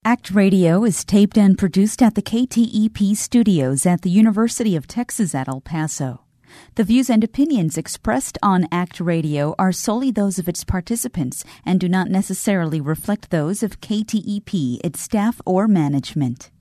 ACT Radio is taped and produced at the KTEP studios at the University of Texas at El Paso. The views and opinions expressed on ACT Radio are solely those of its participants and do not necessarily reflect those of KTEP, its staff, or management.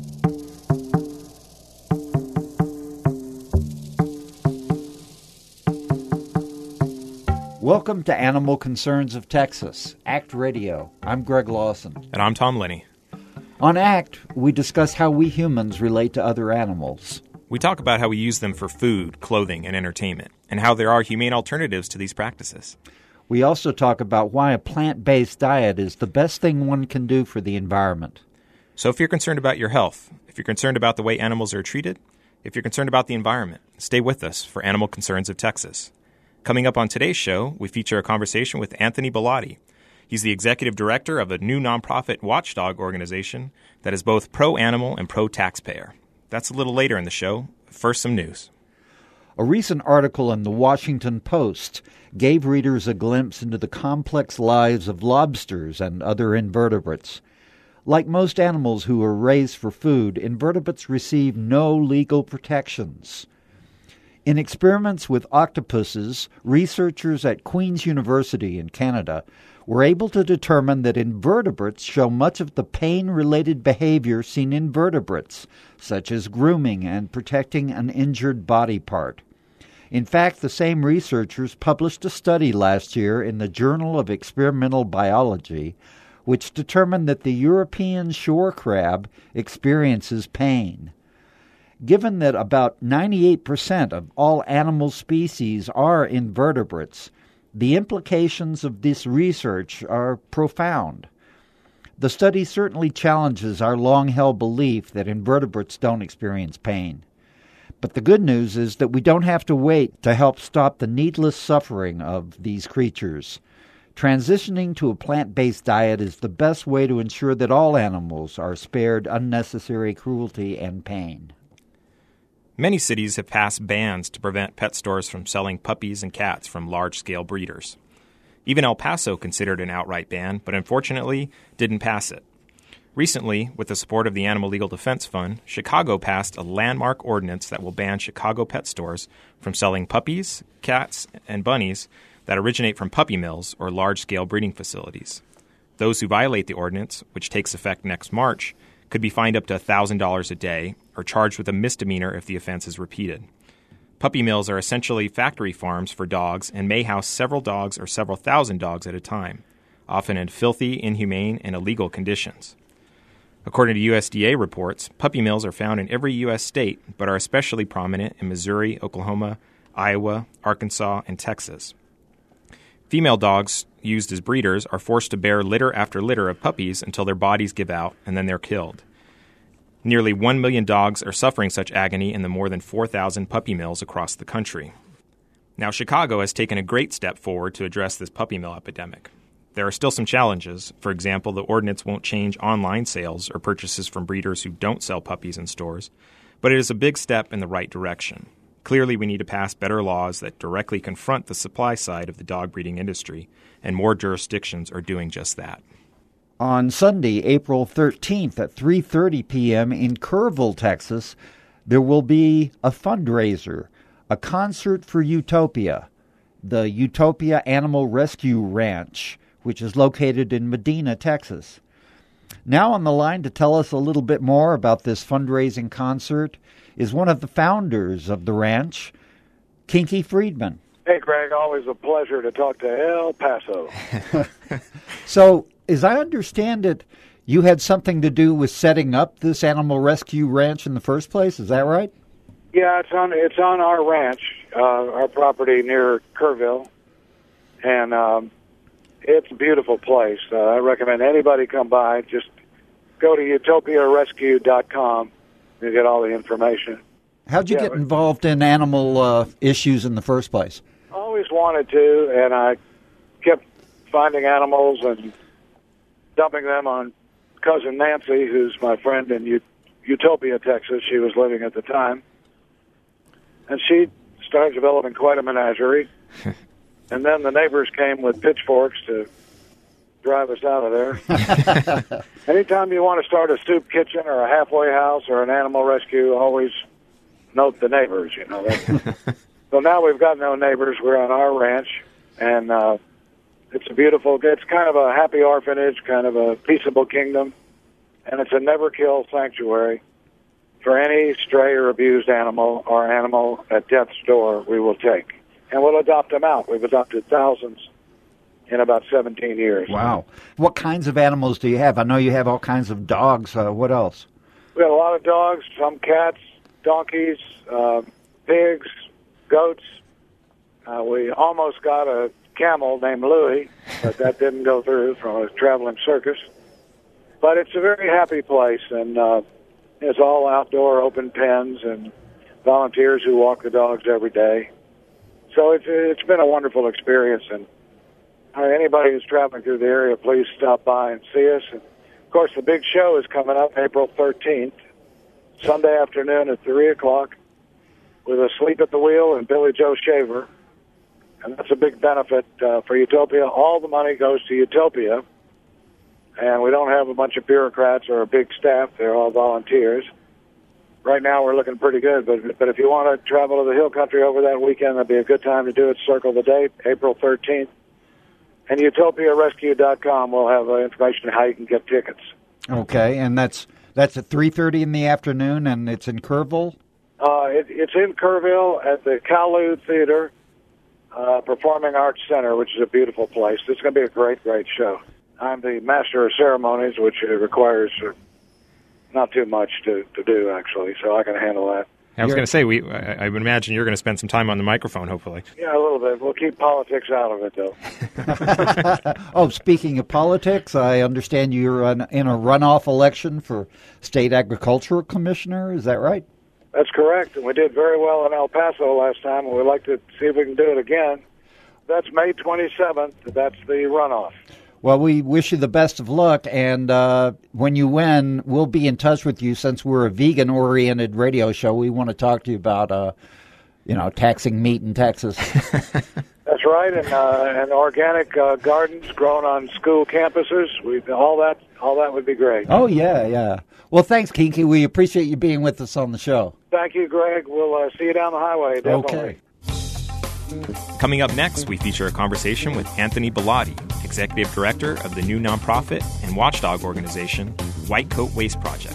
Welcome to Animal Concerns of Texas, ACT Radio. I'm Greg Lawson. And I'm Tom Linney. On ACT, we discuss how we humans relate to other animals. We talk about how we use them for food, clothing, and entertainment, and how there are humane alternatives to these practices. We also talk about why a plant-based diet is the best thing one can do for the environment. So if you're concerned about your health, if you're concerned about the way animals are treated, if you're concerned about the environment, stay with us for Animal Concerns of Texas. Coming up on today's show, we feature a conversation with Anthony Bellotti. He's the executive director of a new nonprofit watchdog organization that is both pro-animal and pro-taxpayer. That's a little later in the show. First, some news. A recent article in the Washington Post gave readers a glimpse into the complex lives of lobsters and other invertebrates. Like most animals who are raised for food, invertebrates receive no legal protections. In experiments with octopuses, researchers at Queen's University in Canada were able to determine that invertebrates show much of the pain-related behavior seen in vertebrates, such as grooming and protecting an injured body part. In fact, the same researchers published a study last year in the Journal of Experimental Biology, which determined that the European shore crab experiences pain. Given that about 98% of all animal species are invertebrates, the implications of this research are profound. The study certainly challenges our long-held belief that invertebrates don't experience pain. But the good news is that we don't have to wait to help stop the needless suffering of these creatures. Transitioning to a plant-based diet is the best way to ensure that all animals are spared unnecessary cruelty and pain. Many cities have passed bans to prevent pet stores from selling puppies and cats from large-scale breeders. Even El Paso considered an outright ban, but unfortunately didn't pass it. Recently, with the support of the Animal Legal Defense Fund, Chicago passed a landmark ordinance that will ban Chicago pet stores from selling puppies, cats, and bunnies that originate from puppy mills or large-scale breeding facilities. Those who violate the ordinance, which takes effect next March, could be fined up to $1,000 a day or charged with a misdemeanor if the offense is repeated. Puppy mills are essentially factory farms for dogs and may house several dogs or several thousand dogs at a time, often in filthy, inhumane, and illegal conditions. According to USDA reports, puppy mills are found in every U.S. state, but are especially prominent in Missouri, Oklahoma, Iowa, Arkansas, and Texas. Female dogs used as breeders are forced to bear litter after litter of puppies until their bodies give out, and then they're killed. Nearly 1 million dogs are suffering such agony in the more than 4,000 puppy mills across the country. Now, Chicago has taken a great step forward to address this puppy mill epidemic. There are still some challenges. For example, the ordinance won't change online sales or purchases from breeders who don't sell puppies in stores, but it is a big step in the right direction. Clearly, we need to pass better laws that directly confront the supply side of the dog breeding industry, and more jurisdictions are doing just that. On Sunday, April 13th at 3:30 p.m. in Kerrville, Texas, there will be a fundraiser, a concert for Utopia, the Utopia Animal Rescue Ranch, which is located in Medina, Texas. Now on the line to tell us a little bit more about this fundraising concert is one of the founders of the ranch, Kinky Friedman. Hey, Greg, always a pleasure to talk to El Paso. So, as I understand it, you had something to do with setting up this animal rescue ranch in the first place, is that right? Yeah, it's on our ranch, our property near Kerrville, and it's a beautiful place. I recommend anybody come by. Just go to utopiarescue.com. You get all the information. How'd you get involved in animal issues in the first place? Always wanted to, and I kept finding animals and dumping them on cousin Nancy, who's my friend in Utopia, Texas. She was living at the time. And she started developing quite a menagerie. And then the neighbors came with pitchforks to drive us out of there. Anytime you want to start a soup kitchen or a halfway house or an animal rescue, always note the neighbors, you know. So now we've got no neighbors. We're on our ranch, and it's kind of a happy orphanage, kind of a peaceable kingdom, and it's a never-kill sanctuary. For any stray or abused animal or animal at death's door, we will take. And we'll adopt them out. We've adopted thousands in about 17 years. Wow. What kinds of animals do you have? I know you have all kinds of dogs. What else? We have a lot of dogs, some cats, donkeys, pigs, goats. We almost got a camel named Louie, but that didn't go through from a traveling circus. But it's a very happy place, and it's all outdoor open pens and volunteers who walk the dogs every day. So it's been a wonderful experience, and anybody who's traveling through the area, please stop by and see us. And of course, the big show is coming up April 13th, Sunday afternoon at 3 o'clock, with Asleep at the Wheel and Billy Joe Shaver. And that's a big benefit for Utopia. All the money goes to Utopia, and we don't have a bunch of bureaucrats or a big staff. They're all volunteers. Right now we're looking pretty good, but if you want to travel to the hill country over that weekend, that'd be a good time to do it. Circle the date, April 13th. And UtopiaRescue.com will have information on how you can get tickets. Okay, and that's at 3:30 in the afternoon, and it's in Kerrville? It's in Kerrville at the Kowloon Theater Performing Arts Center, which is a beautiful place. It's going to be a great, great show. I'm the master of ceremonies, which requires not too much to do, actually, so I can handle that. I was going to say, I would imagine you're going to spend some time on the microphone, hopefully. Yeah, a little bit. We'll keep politics out of it, though. Oh, speaking of politics, I understand you're in a runoff election for State Agricultural Commissioner. Is that right? That's correct, and we did very well in El Paso last time, and we'd like to see if we can do it again. That's May 27th. That's the runoff. Well, we wish you the best of luck, and when you win, we'll be in touch with you. Since we're a vegan-oriented radio show, we want to talk to you about, taxing meat in Texas. That's right, and organic gardens grown on school campuses. All that would be great. Oh, yeah. Well, thanks, Kinky. We appreciate you being with us on the show. Thank you, Greg. We'll see you down the highway, definitely. Okay. Coming up next, we feature a conversation with Anthony Bellotti, Executive Director of the new nonprofit and watchdog organization, White Coat Waste Project.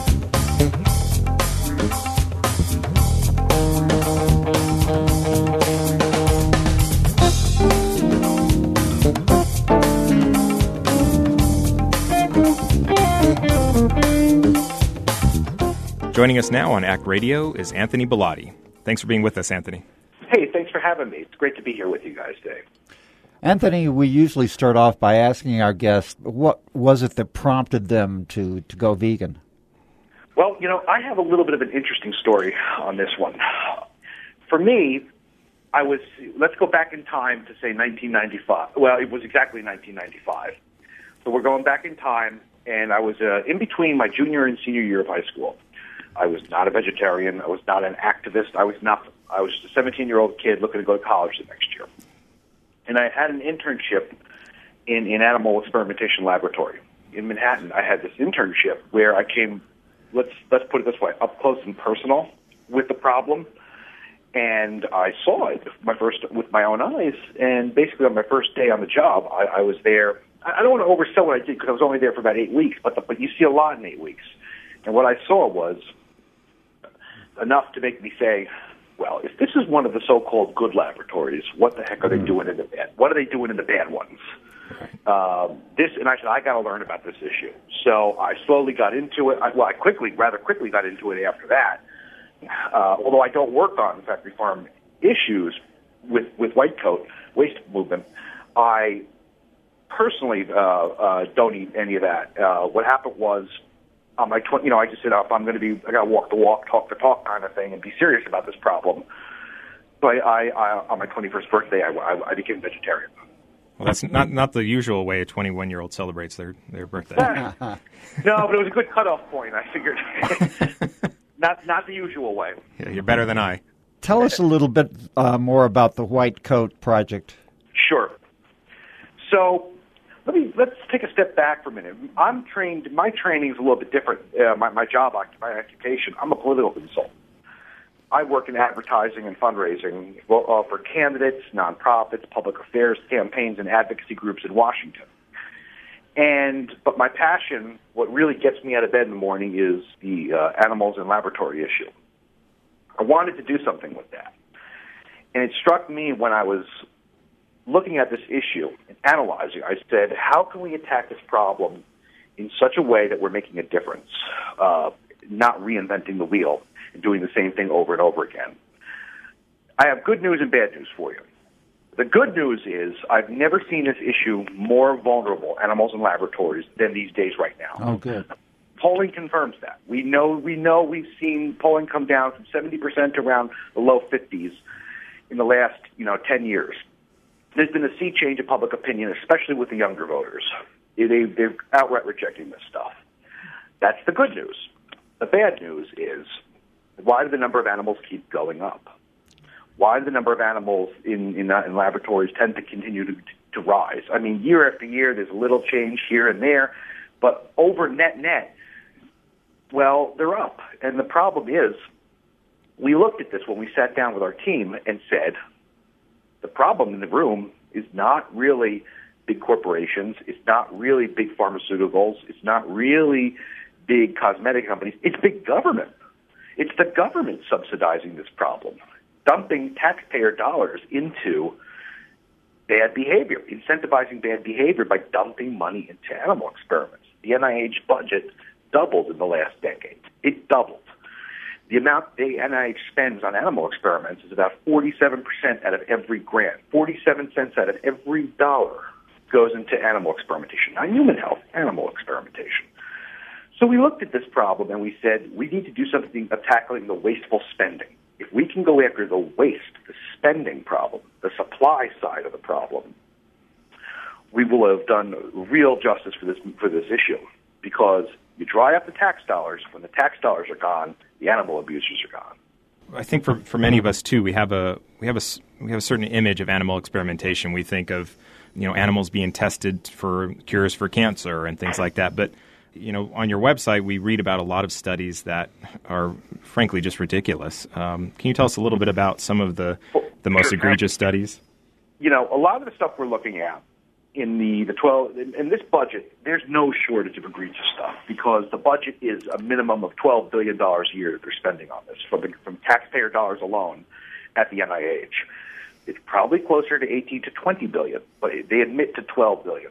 Joining us now on ACT Radio is Anthony Bellotti. Thanks for being with us, Anthony. Hey, thanks for having me. It's great to be here with you guys today. Anthony, we usually start off by asking our guests, what was it that prompted them to go vegan? Well, I have a little bit of an interesting story on this one. For me, let's go back in time to, say, 1995. Well, it was exactly 1995. So we're going back in time, and I was in between my junior and senior year of high school. I was not a vegetarian. I was not an activist. I was just a 17-year-old kid looking to go to college the next year. And I had an internship in animal experimentation laboratory in Manhattan. I had this internship where I came, let's put it this way, up close and personal with the problem. And I saw it with my own eyes. And basically on my first day on the job, I was there. I don't want to oversell what I did because I was only there for about 8 weeks, but you see a lot in 8 weeks. And what I saw was enough to make me say, well, if this is one of the so-called good laboratories, what the heck are they doing in the bad? What are they doing in the bad ones? And I said, I got to learn about this issue. So I slowly got into it. I rather quickly got into it after that. Although I don't work on factory farm issues with White Coat Waste Movement, I personally don't eat any of that. What happened was, I just said, I got to walk the walk, talk the talk kind of thing, and be serious about this problem. So I on my 21st birthday, I became vegetarian. Well, that's not the usual way a 21-year-old celebrates their birthday. No, but it was a good cutoff point, I figured. not the usual way. Yeah, you're better than I. Tell us a little bit more about the White Coat Project. Sure. So let's take a step back for a minute. I'm trained. My training is a little bit different. My occupation. I'm a political consultant. I work in advertising and fundraising for candidates, nonprofits, public affairs campaigns, and advocacy groups in Washington. But my passion, what really gets me out of bed in the morning, is the animals in laboratory issue. I wanted to do something with that. And it struck me when I was looking at this issue and analyzing, I said, how can we attack this problem in such a way that we're making a difference, not reinventing the wheel and doing the same thing over and over again? I have good news and bad news for you. The good news is I've never seen this issue more vulnerable, animals in laboratories, than these days right now. Oh, good. Polling confirms that. We know we've seen polling come down from 70% to around the low 50s in the last 10 years. There's been a sea change in public opinion, especially with the younger voters. They're outright rejecting this stuff. That's the good news. The bad news is, why do the number of animals keep going up? Why do the number of animals in laboratories tend to continue to rise? I mean, year after year, there's a little change here and there, but over net, well, they're up. And the problem is, we looked at this when we sat down with our team and said, the problem in the room is not really big corporations. It's not really big pharmaceuticals. It's not really big cosmetic companies. It's big government. It's the government subsidizing this problem, dumping taxpayer dollars into bad behavior, incentivizing bad behavior by dumping money into animal experiments. The NIH budget doubled in the last decade. It doubled. The amount the NIH spends on animal experiments is about 47% out of every grant. 47 cents out of every dollar goes into animal experimentation, not human health, animal experimentation. So we looked at this problem and we said, we need to do something of tackling the wasteful spending. If we can go after the waste, the spending problem, the supply side of the problem, we will have done real justice for this issue, because you dry up the tax dollars. When the tax dollars are gone, the animal abusers are gone. I think for many of us too, we have a certain image of animal experimentation. We think of animals being tested for cures for cancer and things like that. But on your website, we read about a lot of studies that are frankly just ridiculous. Can you tell us a little bit about some of the most egregious studies? A lot of the stuff we're looking at in in this budget, there's no shortage of egregious stuff, because the budget is a minimum of $12 billion a year that they're spending on this from taxpayer dollars alone at the NIH. It's probably closer to 18 to 20 billion, but they admit to 12 billion.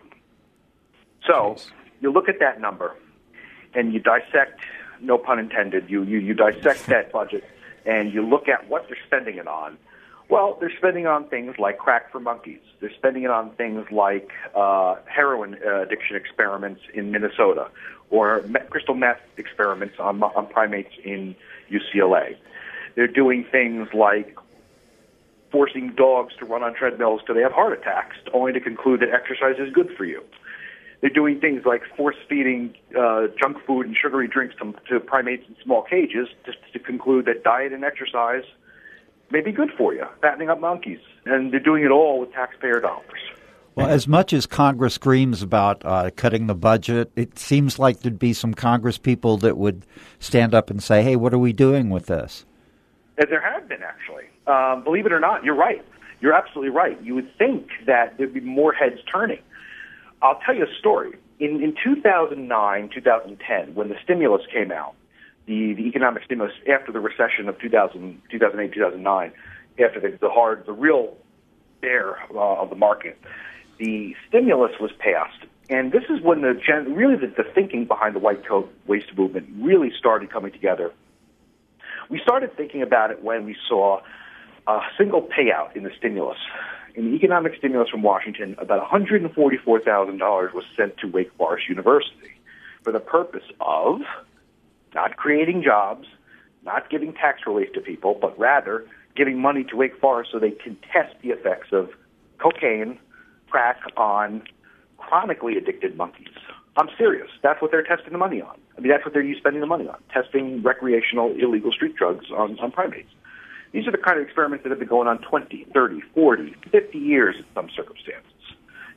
So you look at that number and you dissect, no pun intended, you dissect that budget and you look at what they're spending it on. Well, they're spending on things like crack for monkeys. They're spending it on things like heroin addiction experiments in Minnesota, or crystal meth experiments on primates in UCLA. They're doing things like forcing dogs to run on treadmills till they have heart attacks, only to conclude that exercise is good for you. They're doing things like force-feeding junk food and sugary drinks to primates in small cages, just to conclude that diet and exercise may be good for you, fattening up monkeys. And they're doing it all with taxpayer dollars. Well, as much as Congress screams about cutting the budget, it seems like there'd be some Congress people that would stand up and say, hey, what are we doing with this? There have been, actually. Believe it or not, you're right. You're absolutely right. You would think that there'd be more heads turning. I'll tell you a story. In 2009, 2010, when the stimulus came out, the economic stimulus after the recession of 2008, 2009, after the real bear of the market, the stimulus was passed. And this is when the thinking behind the white coat waste movement really started coming together. We started thinking about it when we saw a single payout in the stimulus. In the economic stimulus from Washington, about $144,000 was sent to Wake Forest University for the purpose of not creating jobs, not giving tax relief to people, but rather giving money to Wake Forest so they can test the effects of cocaine, crack on chronically addicted monkeys. I'm serious. That's what they're testing the money on. I mean, that's what they're spending the money on, testing recreational illegal street drugs on primates. These are the kind of experiments that have been going on 20, 30, 40, 50 years in some circumstances.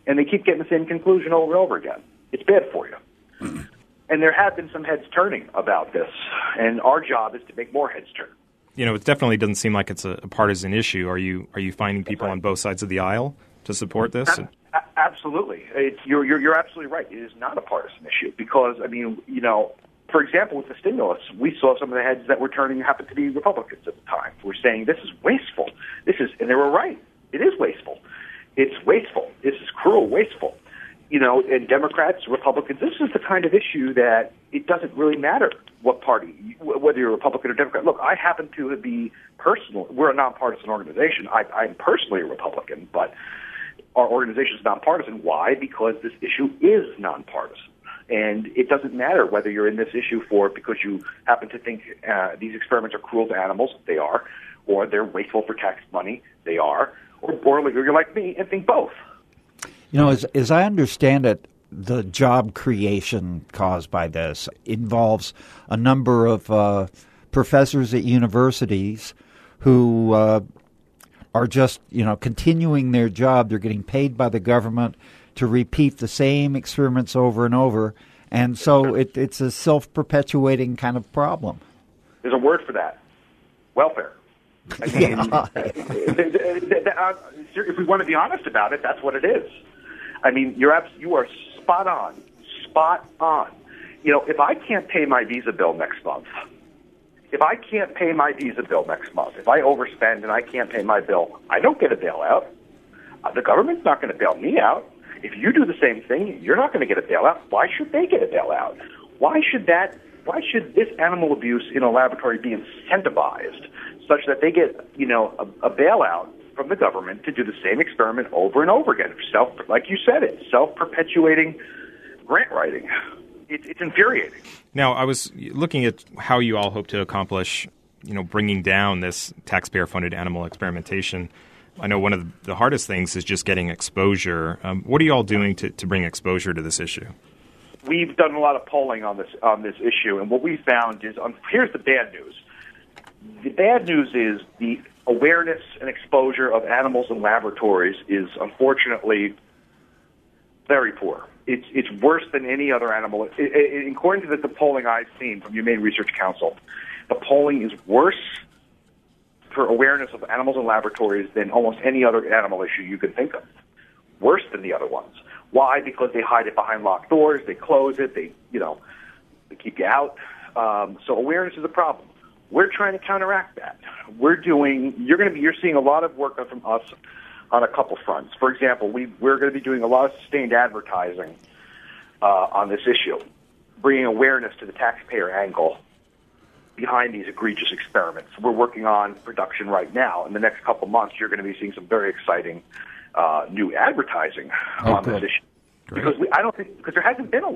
And they keep getting the same conclusion over and over again. It's bad for you. And there have been some heads turning about this, and our job is to make more heads turn. It definitely doesn't seem like it's a partisan issue. Are you finding people on both sides of the aisle to support this? Absolutely. You're absolutely right. It is not a partisan issue because, for example, with the stimulus, we saw some of the heads that were turning happened to be Republicans at the time. Were saying this is wasteful. And they were right. It is wasteful. It's wasteful. This is cruel, wasteful. And Democrats, Republicans, this is the kind of issue that it doesn't really matter what party, whether you're a Republican or Democrat. Look, I happen to be we're a nonpartisan organization. I'm personally a Republican, but our organization is nonpartisan. Why? Because this issue is nonpartisan. And it doesn't matter whether you're in this issue because you happen to think these experiments are cruel to animals, they are, or they're wasteful for tax money, they are, or you're like me and think both. As I understand it, the job creation caused by this involves a number of professors at universities who are just, continuing their job. They're getting paid by the government to repeat the same experiments over and over. And so it's a self-perpetuating kind of problem. There's a word for that. Welfare. If we want to be honest about it, that's what it is. You are spot on. Spot on. If I can't pay my Visa bill next month, if I overspend and I can't pay my bill, I don't get a bailout. The government's not going to bail me out. If you do the same thing, you're not going to get a bailout. Why should they get a bailout? Why should this animal abuse in a laboratory be incentivized such that they get, a bailout from the government to do the same experiment over and over again? Like you said, it's self-perpetuating grant writing. It's infuriating. Now, I was looking at how you all hope to accomplish, bringing down this taxpayer-funded animal experimentation. I know one of the hardest things is just getting exposure. What are you all doing to bring exposure to this issue? We've done a lot of polling on this issue, and what we found is here's the bad news. The bad news is the awareness and exposure of animals in laboratories is unfortunately very poor. It's worse than any other animal. According to the polling I've seen from Humane Research Council, the polling is worse for awareness of animals in laboratories than almost any other animal issue you could think of. Worse than the other ones. Why? Because they hide it behind locked doors, they close it, they keep you out. So awareness is a problem. We're trying to counteract that. You're seeing a lot of work from us on a couple fronts. For example, we're going to be doing a lot of sustained advertising on this issue, bringing awareness to the taxpayer angle behind these egregious experiments. We're working on production right now. In the next couple months, you're going to be seeing some very exciting new advertising on this issue. Great. Because there hasn't been a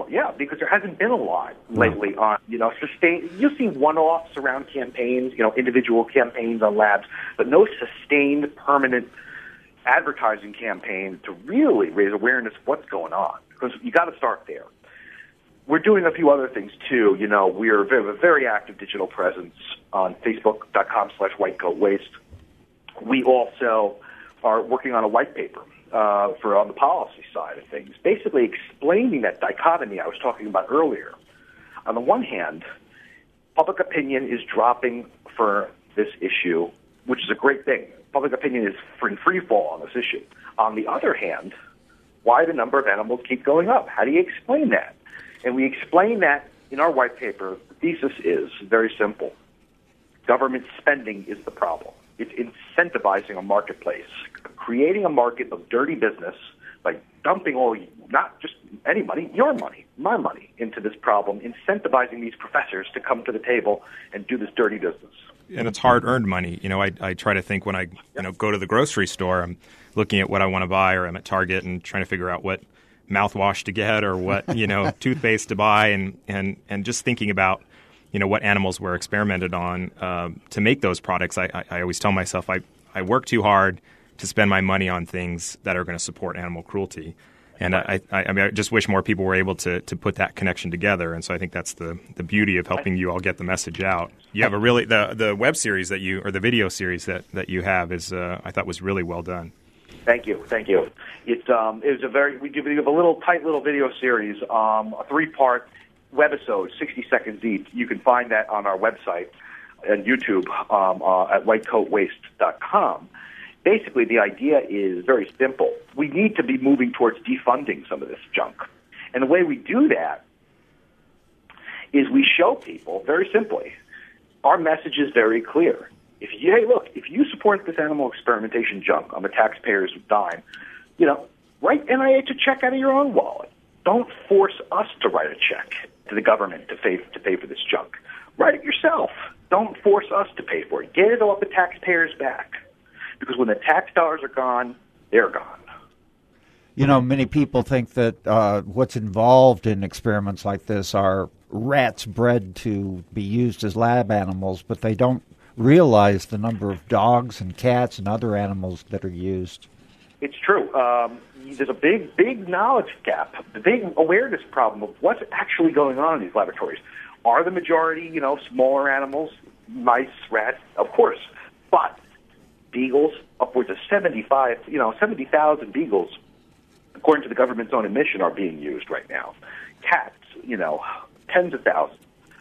lot lately on sustained. You'll see one-offs around campaigns, individual campaigns on labs, but no sustained, permanent advertising campaign to really raise awareness of what's going on. Because you got to start there. We're doing a few other things too. We have a very active digital presence on Facebook.com/whitecoatwaste. We also are working on a white paper on the policy side of things, basically explaining that dichotomy I was talking about earlier. On the one hand, public opinion is dropping for this issue, which is a great thing. Public opinion is in free fall on this issue. On the other hand, why the number of animals keep going up? How do you explain that? And we explain that in our white paper. The thesis is very simple. Government spending is the problem. It's incentivizing a marketplace, creating a market of dirty business by dumping not just any money, your money, my money, into this problem, incentivizing these professors to come to the table and do this dirty business. And it's hard-earned money. I try to think when I go to the grocery store, I'm looking at what I want to buy, or I'm at Target and trying to figure out what mouthwash to get or what toothpaste to buy, and just thinking about what animals were experimented on to make those products. I always tell myself I work too hard to spend my money on things that are going to support animal cruelty. And I just wish more people were able to put that connection together. And so I think that's the beauty of helping you all get the message out. You have the web series the video series that you have is I thought was really well done. Thank you. It was we give a little tight little video series, a 3-part webisode, 60 seconds each. You can find that on our website and YouTube at whitecoatwaste.com. Basically, the idea is very simple. We need to be moving towards defunding some of this junk. And the way we do that is we show people, very simply, our message is very clear. If you support this animal experimentation junk on the taxpayer's dime, write NIH a check out of your own wallet. Don't force us to write a check to the government to pay for this junk. Write it yourself. Don't force us to pay for it. Get it off the taxpayer's back. Because when the tax dollars are gone, they're gone. Many people think that what's involved in experiments like this are rats bred to be used as lab animals, but they don't realize the number of dogs and cats and other animals that are used. It's true. There's a big knowledge gap, the big awareness problem of what's actually going on in these laboratories. Are the majority, smaller animals, mice, rats? Of course. But beagles, upwards of 70,000 beagles, according to the government's own admission, are being used right now. Cats, tens of thousands.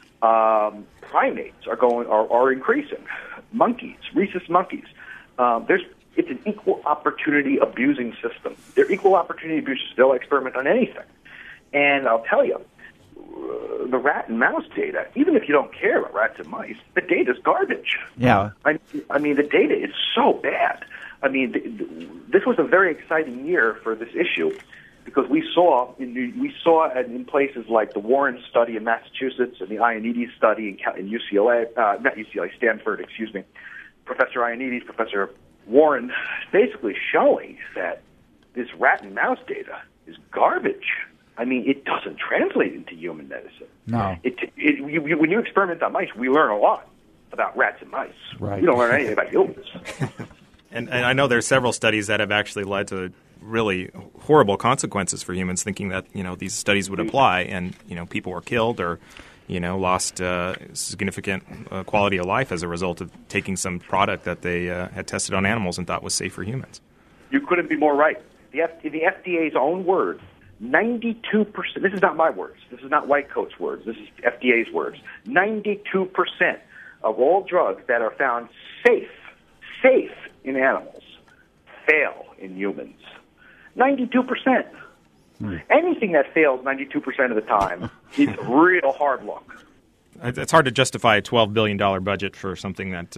Primates are increasing. Monkeys, rhesus monkeys. It's an equal opportunity abusing system. They're equal opportunity abusers. They'll experiment on anything. And I'll tell you, the rat and mouse data, even if you don't care about rats and mice, the data's garbage. Yeah. I mean, the data is so bad. I mean, this was a very exciting year for this issue because we saw in places like the Warren study in Massachusetts and the Ioannidis study in UCLA, not UCLA, Stanford, excuse me, Professor Ioannidis, Professor Warren, basically showing that this rat and mouse data is garbage. I mean, it doesn't translate into human medicine. No. When you experiment on mice, we learn a lot about rats and mice. Right. We don't learn anything about humans. And I know there's several studies that have actually led to really horrible consequences for humans, thinking that these studies would apply, and people were killed or lost significant quality of life as a result of taking some product that they had tested on animals and thought was safe for humans. You couldn't be more right. The FDA's own words, 92%, this is not my words, this is not White Coat's words, this is FDA's words, 92% of all drugs that are found safe in animals fail in humans. 92%. Anything that fails 92% of the time is real hard luck. It's hard to justify a $12 billion budget for something that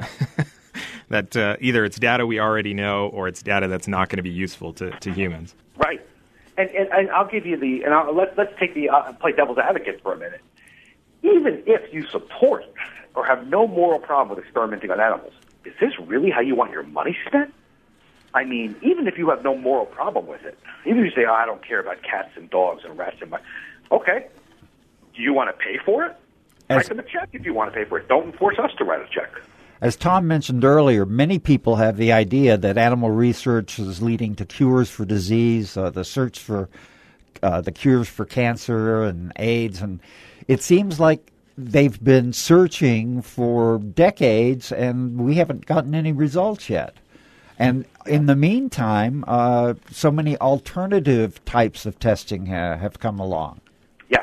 that either it's data we already know or it's data that's not going to be useful to humans. Right. And I'll give you let's take play devil's advocate for a minute. Even if you support or have no moral problem with experimenting on animals, is this really how you want your money spent? I mean, even if you have no moral problem with it, even if you say, I don't care about cats and dogs and rats and mice, okay, do you want to pay for it? Write them a check if you want to pay for it. Don't force us to write a check. As Tom mentioned earlier, many people have the idea that animal research is leading to cures for disease, the search for the cures for cancer and AIDS, and it seems like they've been searching for decades, and we haven't gotten any results yet. And in the meantime, so many alternative types of testing have come along. Yeah,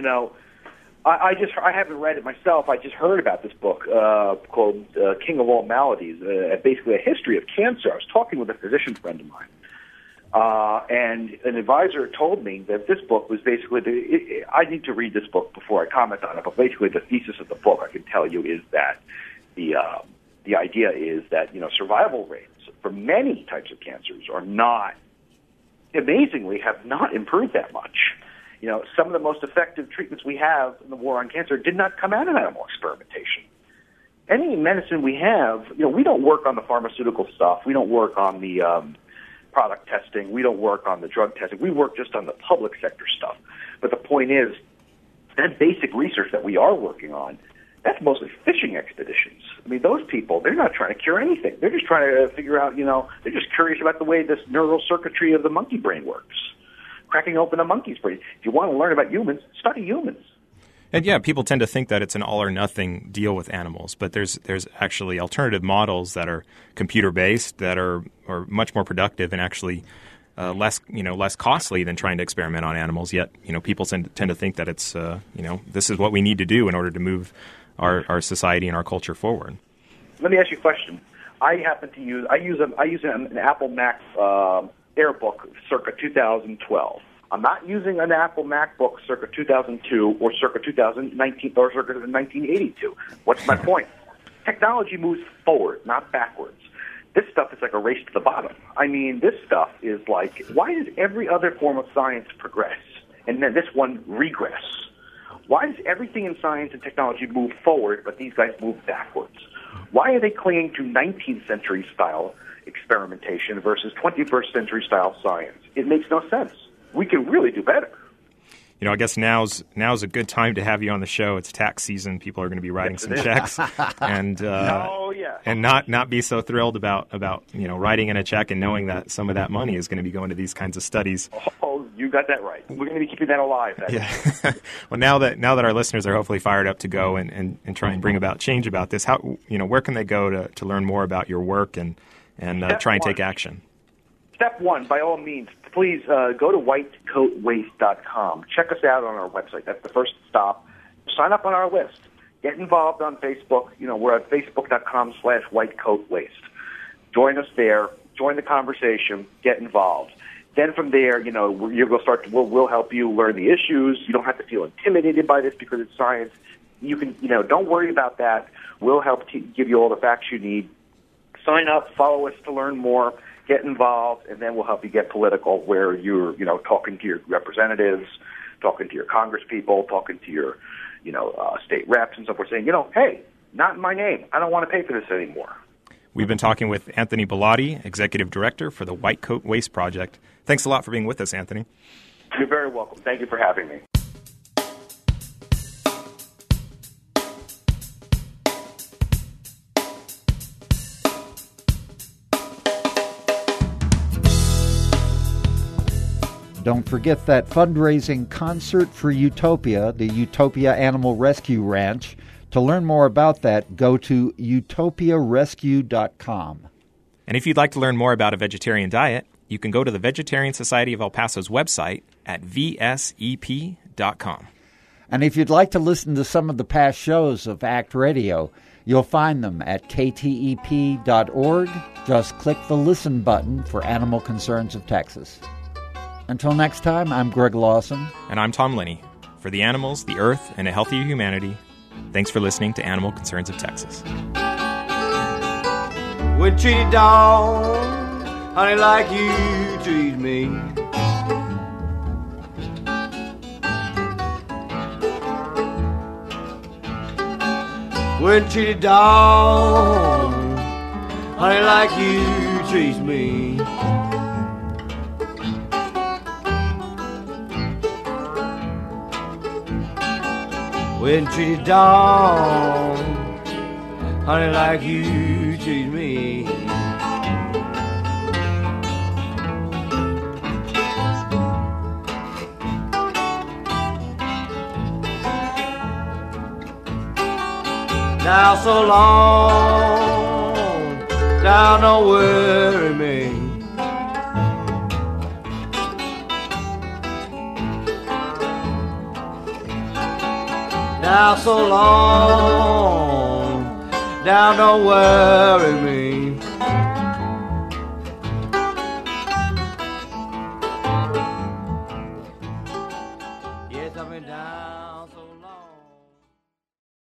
I haven't read it myself. I just heard about this book called King of All Maladies, basically a history of cancer. I was talking with a physician friend of mine, and an advisor told me that this book was basically I need to read this book before I comment on it, but basically the thesis of the book, I can tell you, is that the idea is that survival rates for many types of cancers are amazingly have not improved that much. Some of the most effective treatments we have in the war on cancer did not come out of animal experimentation. Any medicine we have, we don't work on the pharmaceutical stuff. We don't work on the product testing. We don't work on the drug testing. We work just on the public sector stuff. But the point is, that basic research that we are working on, that's mostly fishing expeditions. I mean, those people, they're not trying to cure anything. They're just trying to figure out, they're just curious about the way this neural circuitry of the monkey brain works. Cracking open a monkey's brain. If you want to learn about humans, study humans. And yeah, people tend to think that it's an all or nothing deal with animals, but there's actually alternative models that are computer based that are much more productive and actually less costly than trying to experiment on animals. Yet people tend to think that it's this is what we need to do in order to move our society and our culture forward. Let me ask you a question. I use an Apple Mac AirBook circa 2012. I'm not using an Apple MacBook circa 2002 or circa 2019 or circa 1982. What's my point? Technology moves forward, not backwards. This stuff is like a race to the bottom. I mean, this stuff is like, why does every other form of science progress and then this one regress? Why does everything in science and technology move forward, but these guys move backwards? Why are they clinging to 19th century style experimentation versus 21st century style science? It makes no sense. We can really do better. I guess now's a good time to have you on the show. It's tax season. People are going to be writing some checks, and and not be so thrilled about writing in a check and knowing that some of that money is going to be going to these kinds of studies. Oh, you got that right. We're going to be keeping that alive. Yeah. Well, now that our listeners are hopefully fired up to go and try and bring about change about this, how where can they go to learn more about your work and try and take action? Step one, by all means, please go to whitecoatwaste.com. Check us out on our website. That's the first stop. Sign up on our list. Get involved on Facebook. We're at facebook.com/whitecoatwaste. Join us there. Join the conversation. Get involved. Then from there, you're going to start. We'll help you learn the issues. You don't have to feel intimidated by this because it's science. You can, don't worry about that. We'll help give you all the facts you need. Sign up. Follow us to learn more. Get involved, and then we'll help you get political, where you're, talking to your representatives, talking to your congresspeople, talking to your, state reps and so forth, saying, hey, not in my name. I don't want to pay for this anymore. We've been talking with Anthony Bellotti, Executive Director for the White Coat Waste Project. Thanks a lot for being with us, Anthony. You're very welcome. Thank you for having me. Don't forget that fundraising concert for Utopia, the Utopia Animal Rescue Ranch. To learn more about that, go to utopiarescue.com. And if you'd like to learn more about a vegetarian diet, you can go to the Vegetarian Society of El Paso's website at vsep.com. And if you'd like to listen to some of the past shows of ACT Radio, you'll find them at ktep.org. Just click the listen button for Animal Concerns of Texas. Until next time, I'm Greg Lawson. And I'm Tom Linney. For the animals, the earth, and a healthier humanity, thanks for listening to Animal Concerns of Texas. When treated down, honey, like you treat me. When treated down, honey, like you treat me. When treated down, honey, like you treat me. Now so long, now don't worry me. Now so long, now don't worry me.